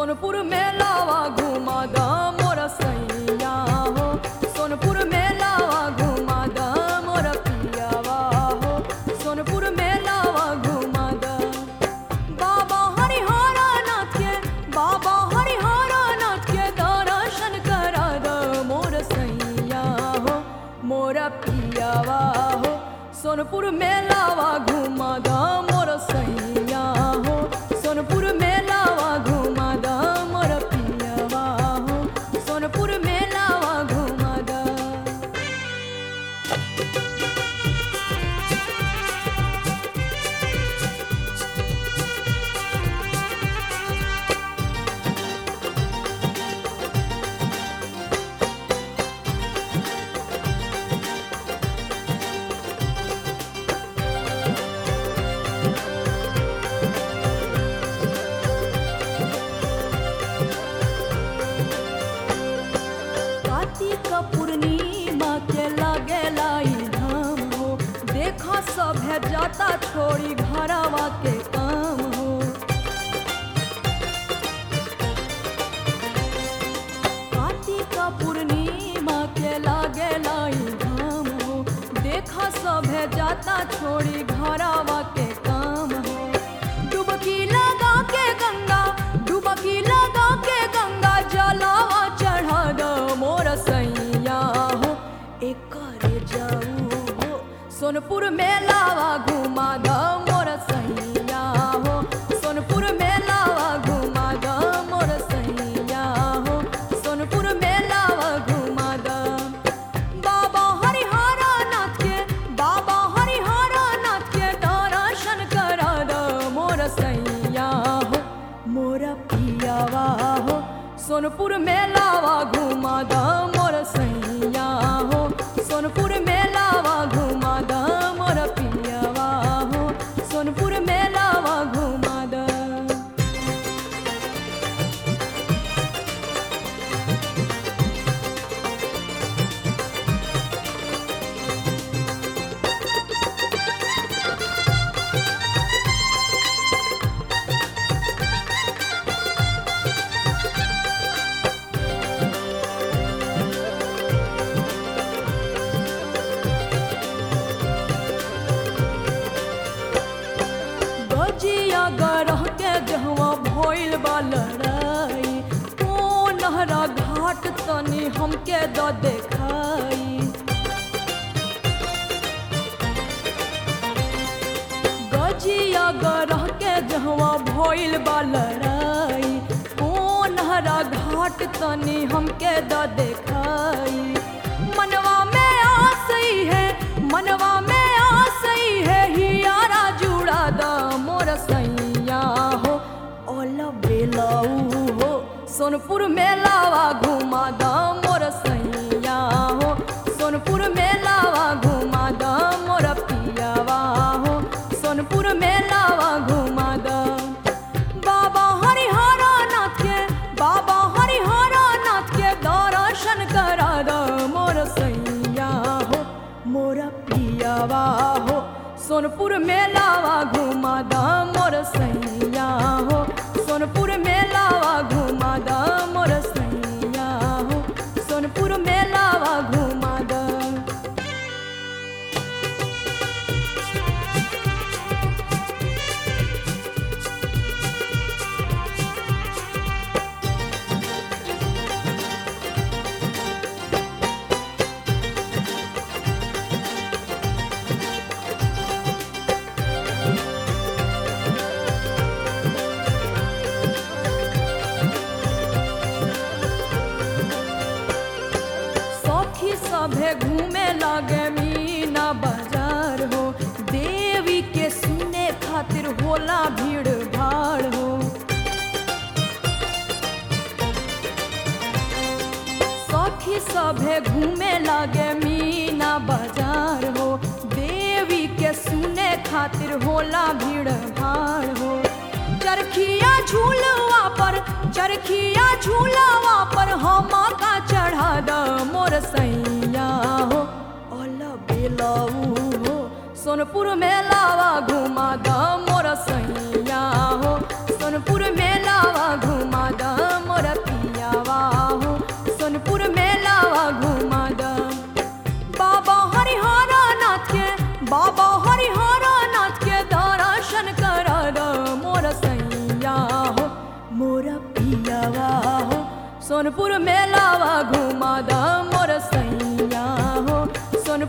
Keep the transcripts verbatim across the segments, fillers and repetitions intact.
सोनपुर मेलावा घुमा the more सैया हो, सोनपुर मेलावा घुमा द मोर पियावा हो, सोनपुर मेलावा घुमा द। बाबा हरिहर नाथ के, बाबा हरिहर नाथ के दर्शन करा द मोर सैया हो, मोर पियावा हो, सोनपुर मेलावा घुमा द मोर सैया हो, सोनपुर मेलावा घुमा द मोर पियावा हो, सोनपुर मेलावा घुमा द। कार्तिक पूर्णिमा के लागेला ई धाम हो, देखा सब है जाता छोड़ी घरवा के काम हो। कार्तिक पूर्णिमा के लागेला ई धाम हो, देखा सब है जाता छोड़ी घरवा के काम हो। डुबकी लगा के गंगा, डुबकी लगा के गंगा जलावा चढ़ा द मोर सैया हो, एकरे जाऊ हो, सोनपुर मेलावा घुमा द मोर सैया हो, सोनपुर मेलावा घुमा द मोर सैया हो, सोनपुर मेलावा घुमा द। बाबा हरिहर नाथ के, बाबा हरिहर नाथ के दर्शन करा द मोर सैया हो, मोर पियावा हो, सोनपुर मेलावा घुमा द मोर सैया हो, सोनपुर मेलावा घुमा द मोर पियावा हो, सोनपुर मेलावा घुमा द। गजिया गरह के जहवा भइल बा लड़ाई, ओ नहरा घाट तनी हमके द देखाई। गजिया गरह के जहवा भइल बा लड़ाई, ओ नहरा घाट तनी हमके द देखाई। मनवा में आस है, मनवा में आस है, हियारा जुड़ा द मोर सैया हो, ओल बेलाऊ हो, सोनपुर मेलावा घुमा द मोर सैया हो, सोनपुर मेलावा घुमा द मोर पियावा हो, सोनपुर मेलावा घुमा द। बाबा हरिहर नाथ के, बाबा हरिहर नाथ के दर्शन करा द मोर सैया हो, मोर पियावा हो, सोनपुर मेलावा घुमा द मोर सैया हो, सोनपुर मेलावा घुमा द मोर सैया हो, सोनपुर मेलावा घुमा द। सखी सभे घूमे लगे मीना बाजार हो, देवी के सुने खातिर होला भीड़ भाड़ हो। सखी सभे घूमे लगे मीना बाजार हो, देवी के सुने खातिर होला भीड़ भाड़ हो। चरखिया झूलवा पर, चरखिया झूलवा पर हम का चढ़ा द मोर सैया हो, ओल बेलाऊ हो, सोनपुर मेलावा घुमा द मोर सैया हो, सोनपुर मेलावा घुमा द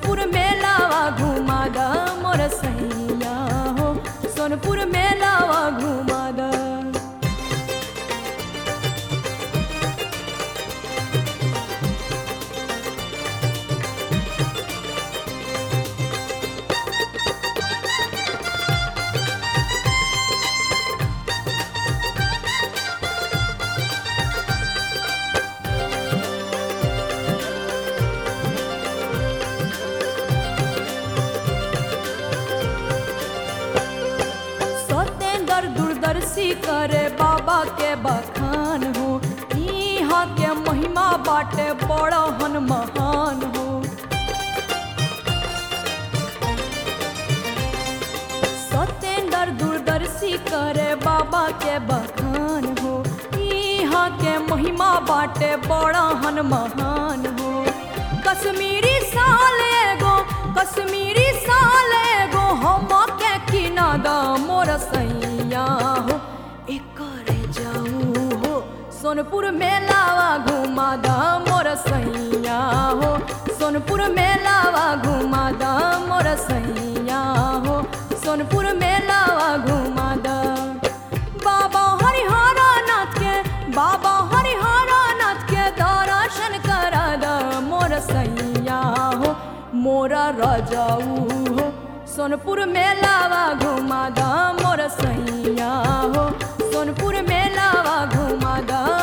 सोनपुर मेलावा घुमा द मोर सैया हो सोनपुर मेलावा घुमा द। दूरदर्शी करे बाबा के बखान हो यहाँ के महिमा बाटे बड़ा हन महान हो। सत्येंद्र दूरदर्शी करे बाबा के बखान हो यहाँ के महिमा बाटे बड़ा हन महान हो। कश्मीरी साल एगो कश्मीरी साल एगो हम के किना द मोर सैया हो एकरे जाऊ हो सोनपुर मेलावा घुमा द मोर सैया हो सोनपुर मेलावा घुमा द मोर सैया हो सोनपुर मेलावा घुमा द। बाबा हरिहर नाथ के बाबा हरिहर नाथ के दर्शन करा द मोर सैया हो मोरा राजाऊ हो सोनपुर मेलावा घुमा द मोर सैया हो सोनपुर मेलावा घुमा द।